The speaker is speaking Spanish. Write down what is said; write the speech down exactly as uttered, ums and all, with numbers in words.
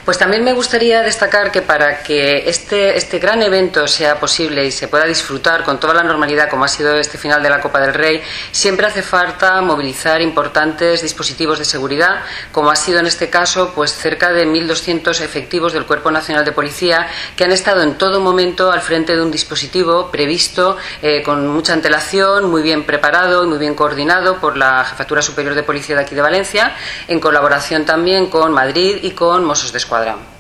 Pues también me gustaría destacar que para que este, este gran evento sea posible y se pueda disfrutar con toda la normalidad como ha sido este final de la Copa del Rey, siempre hace falta movilizar importantes dispositivos de seguridad, como ha sido en este caso pues cerca de mil doscientos efectivos del Cuerpo Nacional de Policía que han estado en todo momento al frente de un dispositivo previsto eh, con mucha antelación, muy bien preparado y muy bien coordinado por la Jefatura Superior de Policía de aquí de Valencia, en colaboración también con Madrid y con Mossos d'Esquadra.